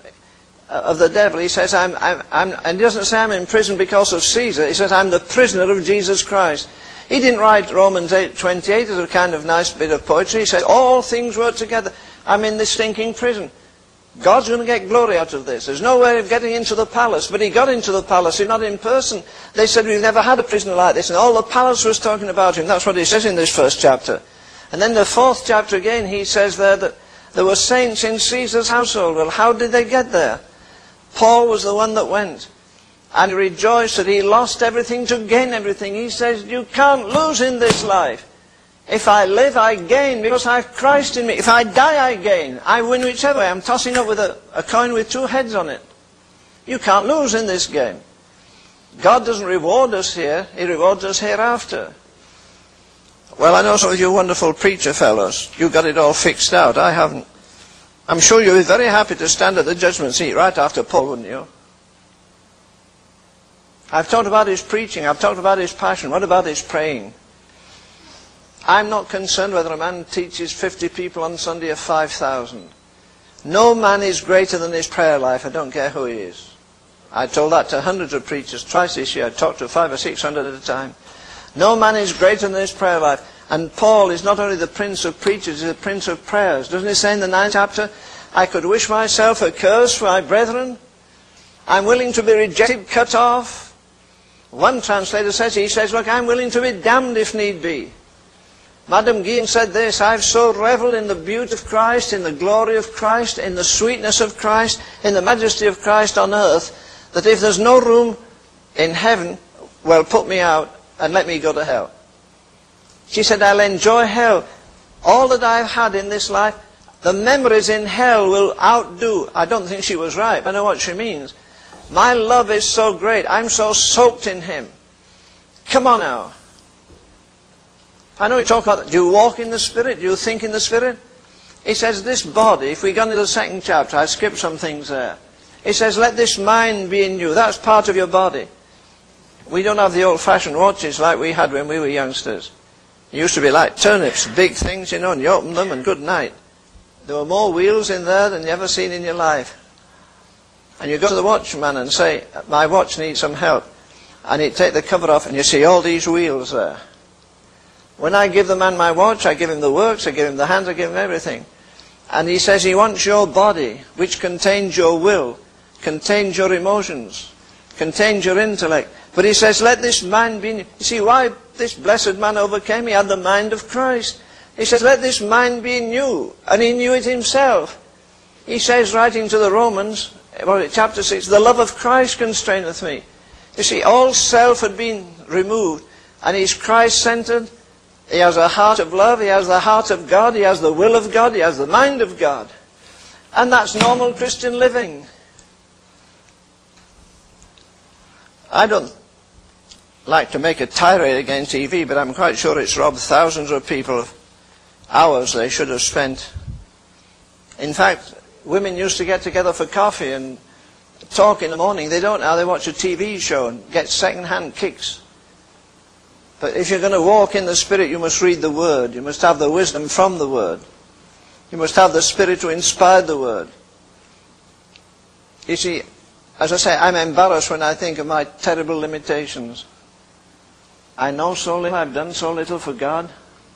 the devil. He says, and he doesn't say I'm in prison because of Caesar. He says, I'm the prisoner of Jesus Christ. He didn't write Romans 8:28 as a kind of nice bit of poetry. He said, all things work together. I'm in this stinking prison. God's going to get glory out of this. There's no way of getting into the palace. But he got into the palace. He's not in person. They said, we've never had a prisoner like this. And all the palace was talking about him. That's what he says in this first chapter. And then the 4th chapter again, he says there that there were saints in Caesar's household. Well, how did they get there? Paul was the one that went. And he rejoiced that he lost everything to gain everything. He says, you can't lose in this life. If I live, I gain because I have Christ in me. If I die, I gain. I win whichever way. I'm tossing up with a coin with 2 heads on it. You can't lose in this game. God doesn't reward us here. He rewards us hereafter. Well, I know some of you wonderful preacher fellows. You got it all fixed out. I haven't. I'm sure you'll be very happy to stand at the judgment seat right after Paul, wouldn't you? I've talked about his preaching. I've talked about his passion. What about his praying? I'm not concerned whether a man teaches 50 people on Sunday or 5,000. No man is greater than his prayer life. I don't care who he is. I told that to hundreds of preachers twice this year. I talked to 500 or 600 at a time. No man is greater than his prayer life. And Paul is not only the prince of preachers, he's the prince of prayers. Doesn't he say in the 9th chapter, I could wish myself a curse for my brethren. I'm willing to be rejected, cut off. One translator says, he says, look, I'm willing to be damned if need be. Madame Guyon said this, I've so reveled in the beauty of Christ, in the glory of Christ, in the sweetness of Christ, in the majesty of Christ on earth, that if there's no room in heaven, well, put me out and let me go to hell. She said, I'll enjoy hell. All that I've had in this life, the memories in hell will outdo. I don't think she was right. I know what she means. My love is so great. I'm so soaked in him. Come on now. I know you talk about that. Do you walk in the Spirit? Do you think in the Spirit? He says this body, if we go into the 2nd chapter, I skipped some things there. He says, let this mind be in you. That's part of your body. We don't have the old-fashioned watches like we had when we were youngsters. It used to be like turnips, big things, you know, and you open them and good night. There were more wheels in there than you ever seen in your life. And you go to the watchman and say, my watch needs some help. And he'd take the cover off and you see all these wheels there. When I give the man my watch, I give him the works, I give him the hands, I give him everything. And he says he wants your body, which contains your will, contains your emotions, contains your intellect. But he says, let this mind be in you. You see why this blessed man overcame? He had the mind of Christ. He says, let this mind be in you. And he knew it himself. He says, writing to the Romans, chapter 6, the love of Christ constraineth me. You see, all self had been removed. And he's Christ-centered. He has a heart of love. He has the heart of God. He has the will of God. He has the mind of God. And that's normal Christian living. I don't like to make a tirade against TV, but I'm quite sure it's robbed thousands of people of hours they should have spent. In fact, women used to get together for coffee and talk in the morning. They don't now. They watch a TV show and get second-hand kicks. But if you're going to walk in the Spirit, you must read the Word. You must have the wisdom from the Word. You must have the Spirit to inspire the Word. You see, as I say, I'm embarrassed when I think of my terrible limitations. I know so little, I've done so little for God.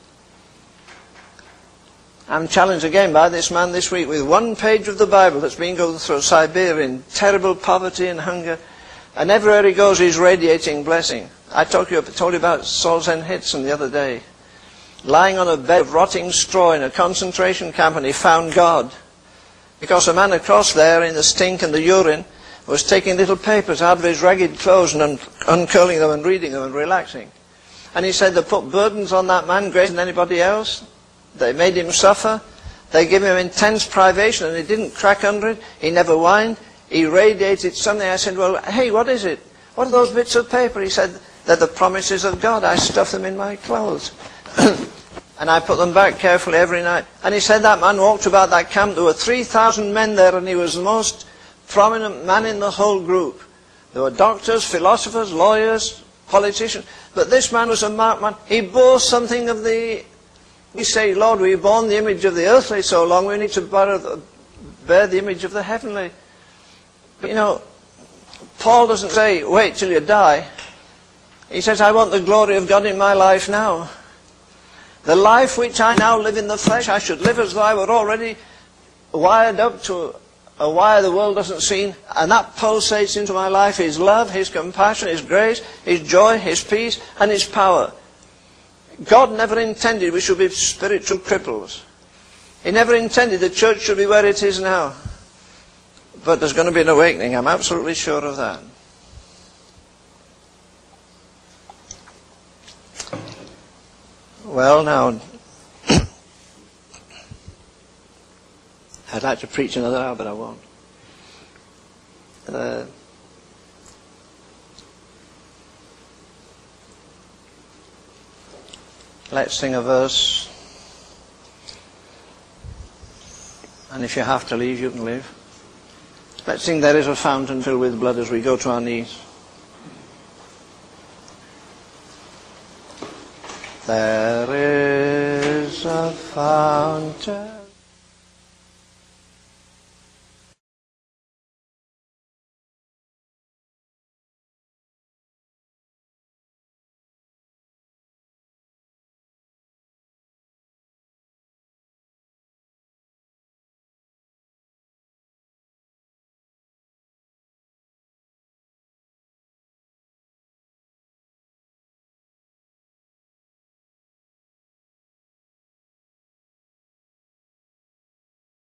I'm challenged again by this man this week with one page of the Bible that's been going through Siberia in terrible poverty and hunger. And everywhere he goes, he's radiating blessing. I told you about Solzhenitsyn the other day. Lying on a bed of rotting straw in a concentration camp, and he found God. Because a man across there in the stink and the urine was taking little papers out of his ragged clothes and uncurling them and reading them and relaxing. And he said they put burdens on that man greater than anybody else. They made him suffer. They gave him intense privation, and he didn't crack under it. He never whined. He radiated something. I said, well, hey, what is it? What are those bits of paper? He said, they're the promises of God. I stuff them in my clothes. And I put them back carefully every night. And he said that man walked about that camp. There were 3,000 men there, and he was the most prominent man in the whole group. There were doctors, philosophers, lawyers, politicians. But this man was a marked man. He bore something of the... We say, Lord, we've borne the image of the earthly so long, we need to bear the image of the heavenly. But you know, Paul doesn't say, wait till you die. He says, I want the glory of God in my life now. The life which I now live in the flesh, I should live as though I were already wired up to a wire the world doesn't see, and that pulsates into my life His love, His compassion, His grace, His joy, His peace, and His power. God never intended we should be spiritual cripples. He never intended the church should be where it is now. But there's going to be an awakening, I'm absolutely sure of that. Well, now, I'd like to preach another hour, but I won't. Let's sing a verse. And if you have to leave, you can leave. Let's sing There Is a Fountain Filled with Blood as we go to our knees. There is a fountain